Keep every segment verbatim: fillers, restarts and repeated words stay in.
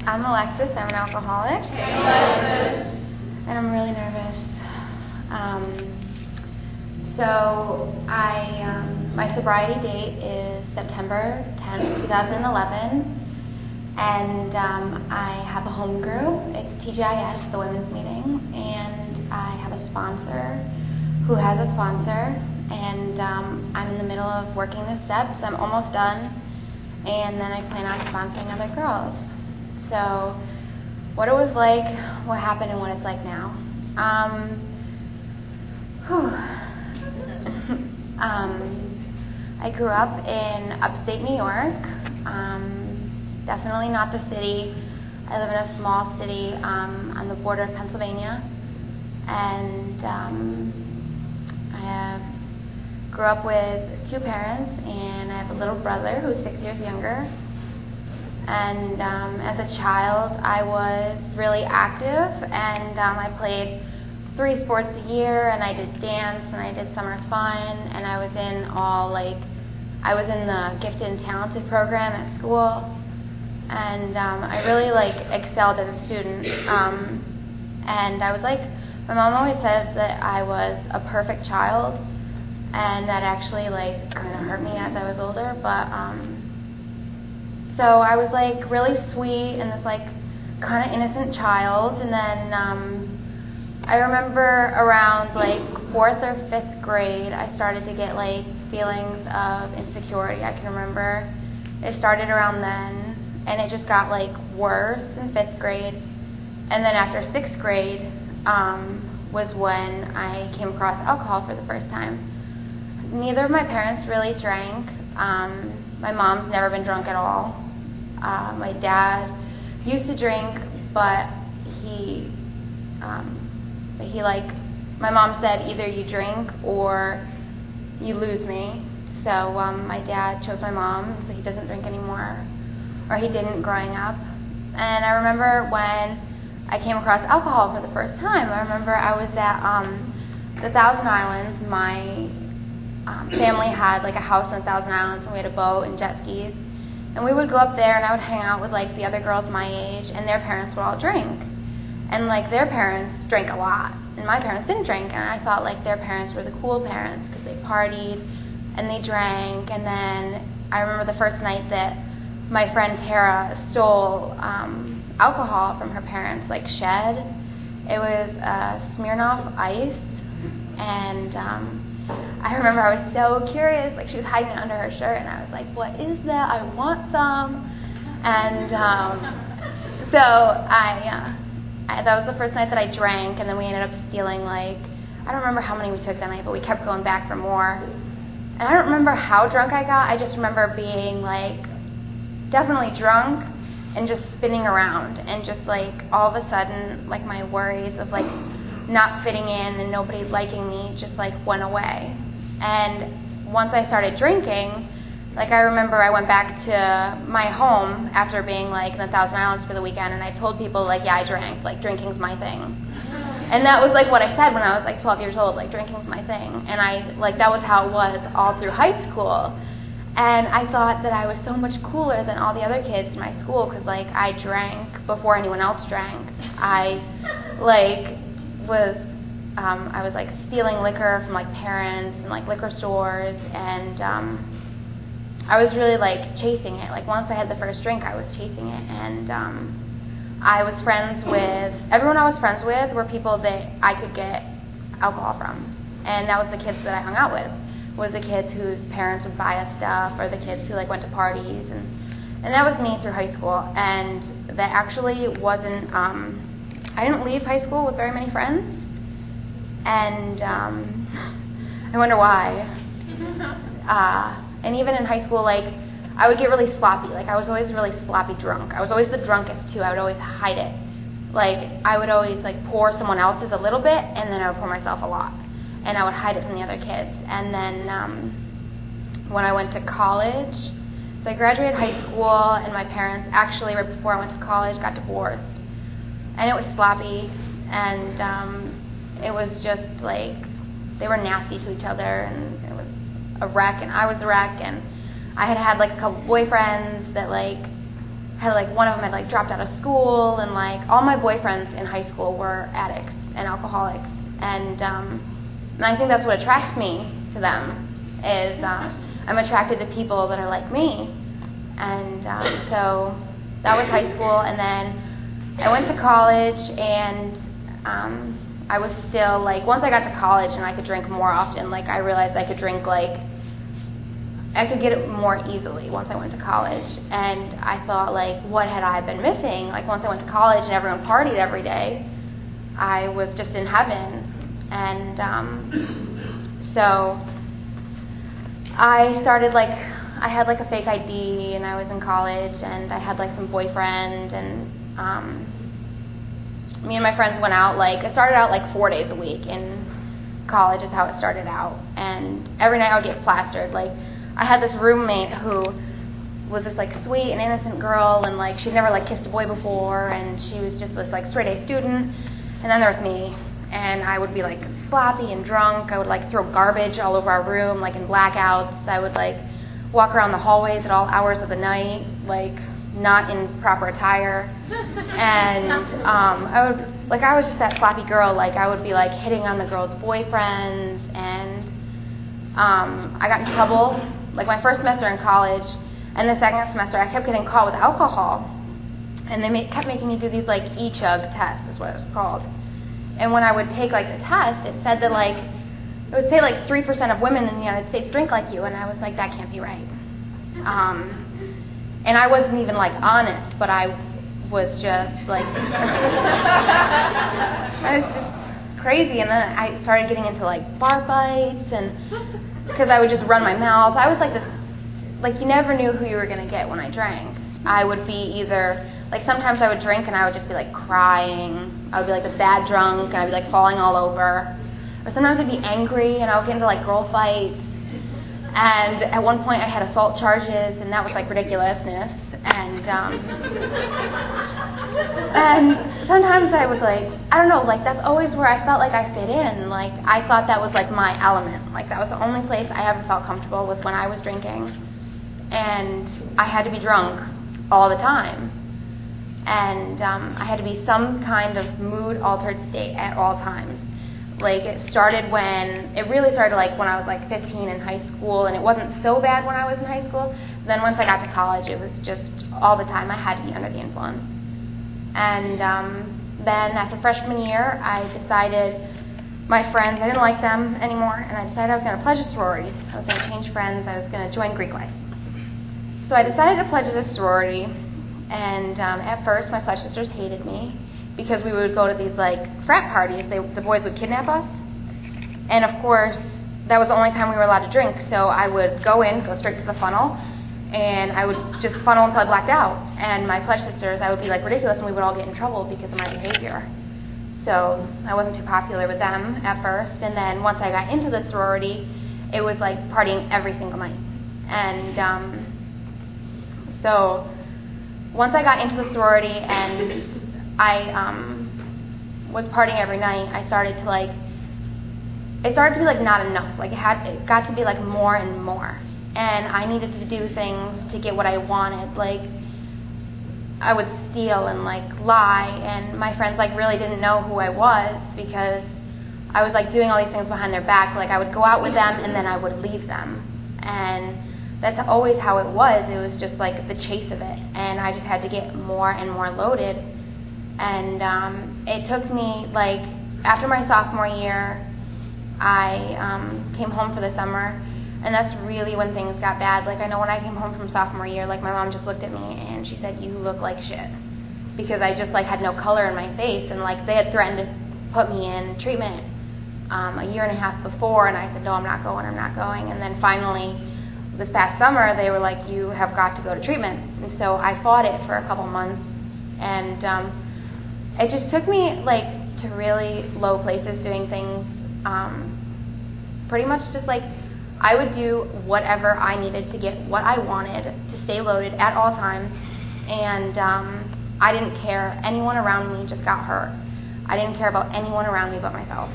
I'm Alexis. I'm an alcoholic. Hey, Alexis. And I'm really nervous. Um, so I, um, my sobriety date is September tenth, twenty eleven. And um, I have a home group. It's T G I S, the women's meeting. And I have a sponsor who has a sponsor. And um, I'm in the middle of working the steps. I'm almost done. And then I plan on sponsoring other girls. So what it was like, what happened, and what it's like now. Um, um, I grew up in upstate New York, um, definitely not the city. I live in a small city um, on the border of Pennsylvania, and um, I have, grew up with two parents, and I have a little brother who's six years younger. And um, as a child, I was really active, and um, I played three sports a year, and I did dance, and I did summer fun, and I was in all, like, I was in the gifted and talented program at school, and um, I really, like, excelled as a student, um, and I was, like, my mom always says that I was a perfect child, and that actually, like, kind of hurt me as I was older, but, um, so I was, like, really sweet and this, like, kind of innocent child. And then um, I remember around, like, fourth or fifth grade, I started to get, like, feelings of insecurity. I can remember it started around then, and it just got, like, worse in fifth grade. And then after sixth grade um, was when I came across alcohol for the first time. Neither of my parents really drank. Um, my mom's never been drunk at all. Uh, my dad used to drink, but he, um, but he like, my mom said either you drink or you lose me. So um, my dad chose my mom, so he doesn't drink anymore, or he didn't growing up. And I remember when I came across alcohol for the first time. I remember I was at um, the Thousand Islands. My um, family had like a house on Thousand Islands, and we had a boat and jet skis. And we would go up there, and I would hang out with, like, the other girls my age, and their parents would all drink. And, like, their parents drank a lot, and my parents didn't drink. And I thought, like, their parents were the cool parents because they partied and they drank. And then I remember the first night that my friend Tara stole um, alcohol from her parents, like, shed. It was uh, Smirnoff Ice, and um, I remember I was so curious, like she was hiding it under her shirt, and I was like, what is that? I want some. And um, so I, uh, I, that was the first night that I drank, and then we ended up stealing, like, I don't remember how many we took that night, but we kept going back for more. And I don't remember how drunk I got. I just remember being, like, definitely drunk and just spinning around, and just, like, all of a sudden, like, my worries of, like, not fitting in and nobody liking me just, like, went away. And once I started drinking, like, I remember I went back to my home after being, like, in the Thousand Islands for the weekend, and I told people, like, yeah, I drank, like, drinking's my thing. And that was, like, what I said when I was, like, twelve years old, like, drinking's my thing. And I, like, that was how it was all through high school. And I thought that I was so much cooler than all the other kids in my school because, like, I drank before anyone else drank. I, like, was... Um, I was, like, stealing liquor from, like, parents and, like, liquor stores, and um, I was really, like, chasing it. Like, once I had the first drink, I was chasing it, and um, I was friends with, everyone I was friends with were people that I could get alcohol from, and that was the kids that I hung out with, was the kids whose parents would buy us stuff, or the kids who, like, went to parties, and, and that was me through high school, and that actually wasn't, um, I didn't leave high school with very many friends. And um, I wonder why. Uh, and even in high school, like, I would get really sloppy. Like, I was always really sloppy drunk. I was always the drunkest, too. I would always hide it. Like, I would always, like, pour someone else's a little bit, and then I would pour myself a lot. And I would hide it from the other kids. And then um, when I went to college, so I graduated high school, and my parents, actually, right before I went to college, got divorced. And it was sloppy, and... Um, it was just, like, they were nasty to each other, and it was a wreck, and I was a wreck, and I had had, like, a couple boyfriends that, like, had like one of them had like dropped out of school, and like all my boyfriends in high school were addicts and alcoholics, and um, and I think that's what attracts me to them is uh, I'm attracted to people that are like me, and um, so that was high school, and then I went to college, and um, I was still like once I got to college and I could drink more often, like I realized I could drink like. I could get it more easily once I went to college, and I thought, like, what had I been missing? Like, once I went to college and everyone partied every day, I was just in heaven, and um, so I started, like, I had, like, a fake I D, and I was in college, and I had, like, some boyfriend, and um, me and my friends went out, like, it started out, like, four days a week in college is how it started out, and every night I would get plastered, like, I had this roommate who was this like sweet and innocent girl, and like she'd never like kissed a boy before, and she was just this like straight A student. And then there was me, and I would be like sloppy and drunk. I would like throw garbage all over our room, like in blackouts. I would like walk around the hallways at all hours of the night, like not in proper attire. And um, I would like I was just that sloppy girl. Like I would be like hitting on the girls' boyfriends, and um, I got in trouble. Like my first semester in college, and the second semester, I kept getting caught with alcohol, and they made, kept making me do these like e-chug tests, is what it was called. And when I would take like the test, it said that like it would say like three percent of women in the United States drink like you, and I was like, that can't be right. Um, and I wasn't even like honest, but I was just like I was just crazy. And then I started getting into like bar fights, and because I would just run my mouth. I was like this, like you never knew who you were going to get when I drank. I would be either, like sometimes I would drink and I would just be like crying. I would be like a bad drunk, and I'd be like falling all over. Or sometimes I'd be angry and I would get into like girl fights. And at one point I had assault charges, and that was like ridiculousness. And um, and sometimes I was like, I don't know, like that's always where I felt like I fit in. Like I thought that was like my element. Like that was the only place I ever felt comfortable was when I was drinking. And I had to be drunk all the time. And um, I had to be some kind of mood-altered state at all times. Like it started when, it really started like when I was like fifteen in high school, and it wasn't so bad when I was in high school. Then once I got to college, it was just all the time I had to be under the influence. And um, then after freshman year, I decided my friends, I didn't like them anymore, and I decided I was going to pledge a sorority. I was going to change friends. I was going to join Greek life. So I decided to pledge this sorority, and um, at first my pledge sisters hated me because we would go to these like frat parties. They, the boys would kidnap us, and of course that was the only time we were allowed to drink. So I would go in, go straight to the funnel, and I would just funnel until I blacked out. And my pledge sisters, I would be like ridiculous, and we would all get in trouble because of my behavior. So I wasn't too popular with them at first, and then once I got into the sorority, it was like partying every single night. And um, so once I got into the sorority and I um, was partying every night, I started to like, it started to be like not enough. Like it had, it got to be like more and more. And I needed to do things to get what I wanted. Like I would steal and like lie, and my friends like really didn't know who I was because I was like doing all these things behind their back. Like I would go out with them and then I would leave them. And that's always how it was. It was just like the chase of it. And I just had to get more and more loaded. And um, it took me, like, after my sophomore year, I um, came home for the summer, and that's really when things got bad. Like, I know when I came home from sophomore year, like, my mom just looked at me, and she said, you look like shit, because I just, like, had no color in my face, and, like, they had threatened to put me in treatment um, a year and a half before, and I said, no, I'm not going, I'm not going, and then finally, this past summer, they were like, you have got to go to treatment, and so I fought it for a couple months, and um, it just took me, like, to really low places doing things, um, pretty much just, like, I would do whatever I needed to get what I wanted, to stay loaded at all times, and um, I didn't care. Anyone around me just got hurt. I didn't care about anyone around me but myself.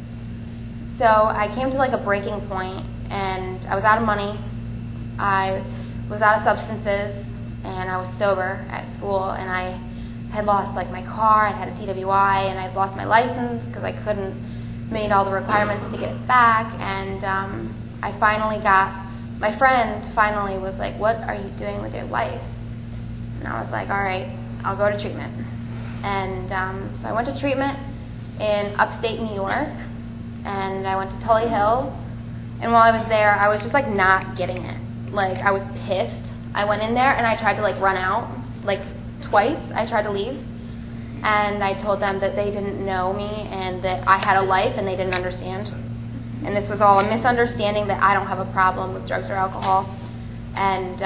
So I came to, like, a breaking point, and I was out of money. I was out of substances, and I was sober at school, and I had lost like my car, I had a D W I, and I'd lost my license because I couldn't meet all the requirements to get it back, and um, I finally got, my friend finally was like, what are you doing with your life? And I was like, all right, I'll go to treatment. And um, so I went to treatment in upstate New York, and I went to Tully Hill, and while I was there, I was just like not getting it. Like, I was pissed. I went in there and I tried to like run out, like twice I tried to leave, and I told them that they didn't know me and that I had a life and they didn't understand. And this was all a misunderstanding that I don't have a problem with drugs or alcohol. And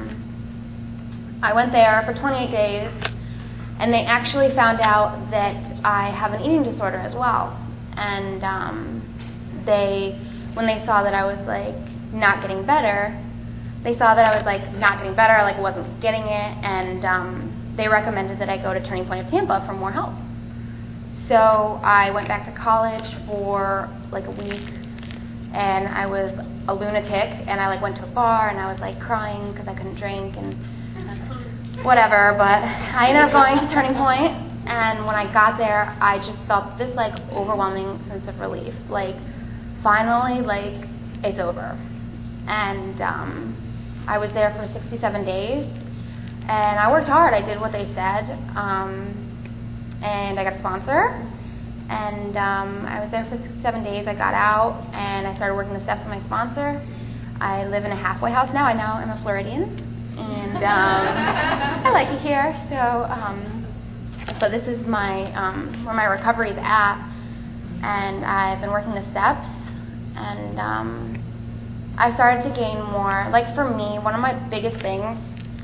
um, I went there for twenty-eight days, and they actually found out that I have an eating disorder as well. And um, they, when they saw that I was like not getting better, they saw that I was like not getting better, like wasn't getting it, and um, they recommended that I go to Turning Point of Tampa for more help. So I went back to college for like a week, and I was a lunatic, and I like went to a bar, and I was like crying because I couldn't drink and whatever, but I ended up going to Turning Point, and when I got there, I just felt this like overwhelming sense of relief, like finally, like it's over. And um, I was there for sixty-seven days, and I worked hard. I did what they said, um, and I got a sponsor, and um, I was there for sixty-seven days. I got out, and I started working the steps with my sponsor. I live in a halfway house now. I now am a Floridian, and um, I like it here. So, um, but this is my um, where my recovery is at, and I've been working the steps, and um, I started to gain more. Like for me, one of my biggest things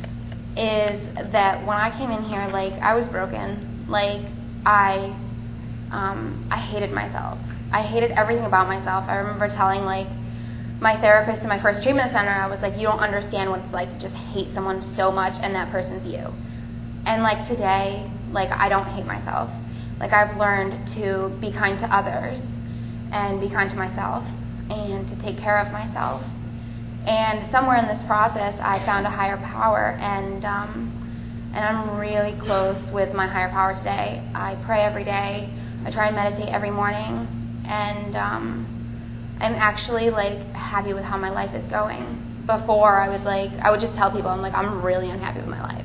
is that when I came in here, like I was broken. Like I, um, I hated myself. I hated everything about myself. I remember telling like my therapist in my first treatment center, I was like, you don't understand what it's like to just hate someone so much, and that person's you. And like today, like I don't hate myself. Like I've learned to be kind to others and be kind to myself and to take care of myself. And somewhere in this process, I found a higher power, and um, and I'm really close with my higher power today. I pray every day. I try and meditate every morning, and um, I'm actually like happy with how my life is going. Before, I was like, I would just tell people, I'm like, I'm really unhappy with my life,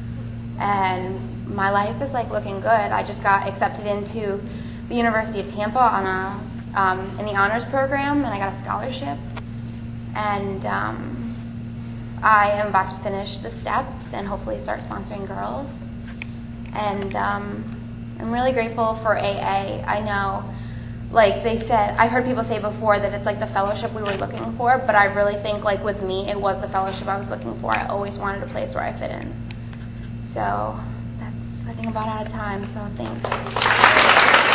and my life is like looking good. I just got accepted into the University of Tampa on a Um, in the honors program, and I got a scholarship, and um, I am about to finish the steps and hopefully start sponsoring girls, and um, I'm really grateful for A A. I know, like they said, I've heard people say before that it's like the fellowship we were looking for, but I really think like with me, it was the fellowship I was looking for. I always wanted a place where I fit in. So that's, I think, about out of time, so thanks.